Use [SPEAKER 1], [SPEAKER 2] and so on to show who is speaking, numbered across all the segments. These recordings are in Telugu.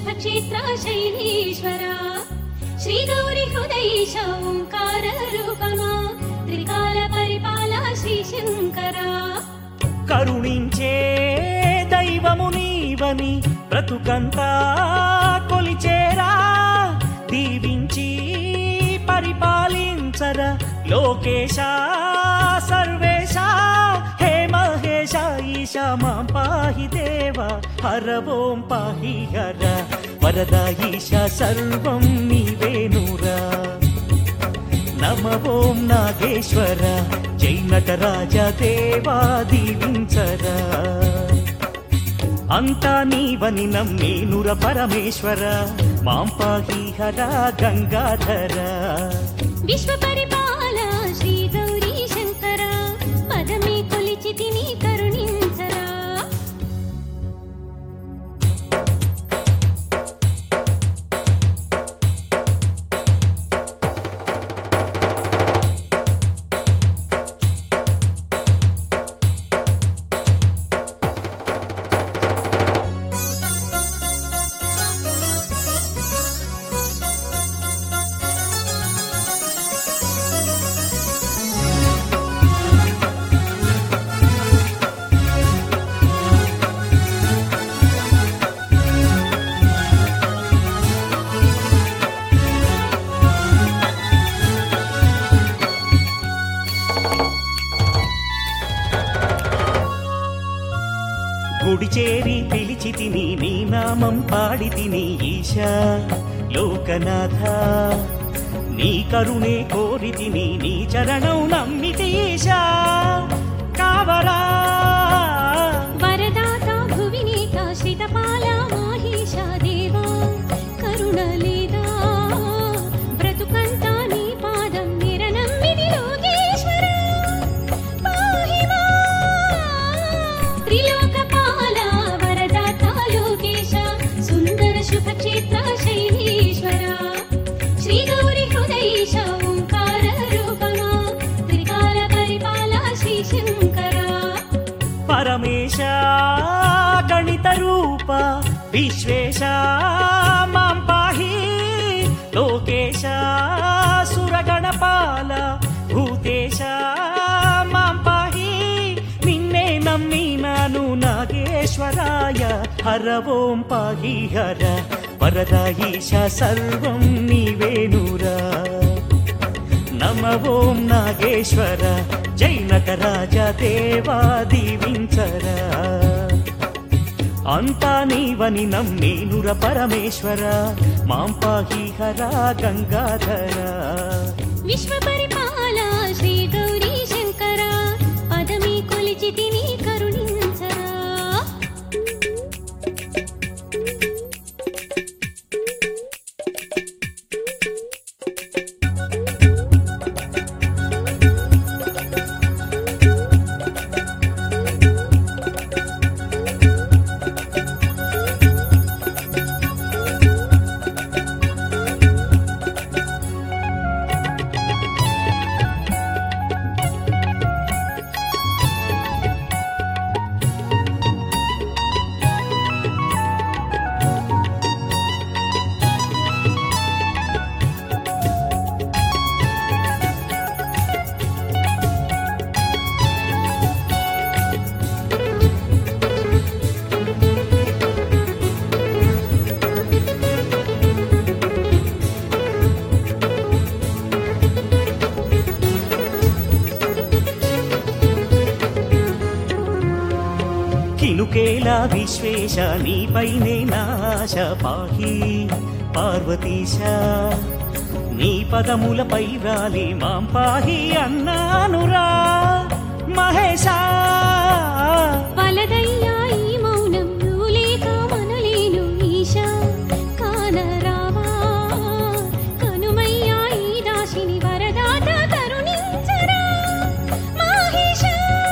[SPEAKER 1] शुभक्षेत्र शैलीश्वरा श्रीगौरी हृदयेश ओंकार रूपमा त्रिकाल परिपाला श्रीशंकरा
[SPEAKER 2] కరుణించే దైవము నీవని బ్రతుకంతా కొలిచేరా దీవించి పరిపాలించరా లోకేశ సర్వేశ హే మహేశ ఈశ మాం పాహి దేవ హర ఓం పాహి హర వరద ఈశ సర్వం నీవేనురా నమ ఓం నాగేశ్వర జై నటరాజ దేవా దీవించరా అంతా నీవని నమ్మేనుర పరమేశ్వర మాం పాహి హర గంగాధర
[SPEAKER 1] విశ్వ పరిపాల శ్రీ గౌరీ శంకర పదమే కొలిచితిని కరుణించరా
[SPEAKER 2] గుడి చేరి పిలిచితిని నీ నామం పాడితిని ఈశా లోకనాథ నీ కరుణే కోరితిని నీ చరణం నమ్మితి ఈశా కావరా
[SPEAKER 1] వరదాత భువినేకాశ్రితపాల మాహేశ దేవా కరుణ లేదా బ్రతుకంతా నీ పాదం నిరనమ్మిది లోకేశ్వర పాహి మాం త్రిలోకపాల వరదాత లోకేశ సుందర శుభక్షేత్ర శైలీశ్వర శ్రీగౌరి హృదయేశ ఓంకార రూపమా త్రికాల పరిపాల శ్రీశంకరా
[SPEAKER 2] పరమేశ గణిత రూప విశ్వేశ మాం పాహి లోకేశ సురగణపాల భూతేశ మాం పాహి నిన్నే నమ్మినాను నాగేశ్వరాయ హర ఓం పాహి హర వరద ఈశ సర్వం నీవేనురా నమ ఓం నాగేశ్వర జై నటరాజ దేవా దీవించరా అంతా నీవని నమ్మేనుర పరమేశ్వర మాం పాహి హర గంగాధర
[SPEAKER 1] విశ్వ పరిపాల శ్రీ గౌరీ శంకర పదమే కొలిచితిని కరుణించరా
[SPEAKER 2] కినుకేలా విశ్వేశ నీపైనే నాశ పాహి పార్వతీశ నీ పదములపై రాలి మాం పాహి అన్నానురా మహేశ
[SPEAKER 1] వలదయ్యా ఈ మౌనం నువ్వు లేక మనలేను ఈశా కానరావా కనుమయ్యా ఈ దాసిని వరదాత కరుణించరా మహేశ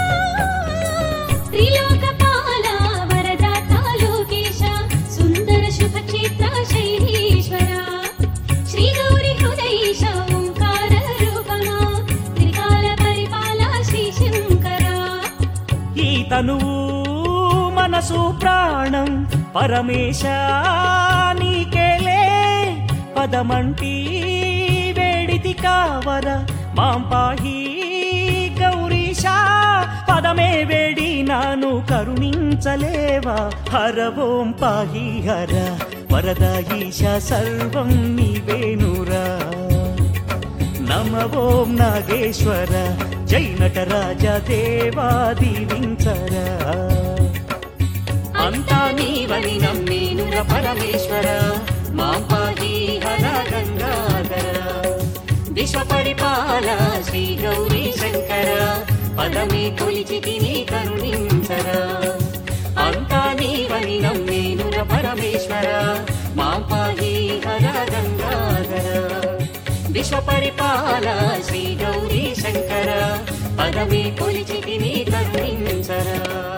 [SPEAKER 1] త్రిలోకపాల వరదాత లోకేశ సుందర శుభక్షేత్ర శైలీశ్వర శ్రీగౌరి హృదయేశ ఓంకార రూపమా త్రికాల పరిపాల శ్రీశంకరా
[SPEAKER 2] ఈ తనువు మనసు ప్రాణం పరమేశ నీ పదమంటి వేడితి కావర మాం పాహి గౌరీశా పదమే వేడి నాను కరుణించలేవా హర ఓం పాహి హర వరద ఈశ సర్వం నీవేనురా నమ ఓం నాగేశ్వర జై నటరాజ దేవా దీవించరా అంతా నీవని నమ్మేనుర పరమేశ్వర మాం పాహి హర గంగాధర విశ్వ పరిపాల శ్రీ గౌరీ శంకర పదమే కొలిచితి నీ కరుణించరా అంతా నీవని నమ్మేనుర పరమేశ్వర మాం పాహి హర గంగాధర విశ్వ పరిపాల శ్రీ గౌరీ శంకర పదమే కొలిచితి నీ కరుణించరా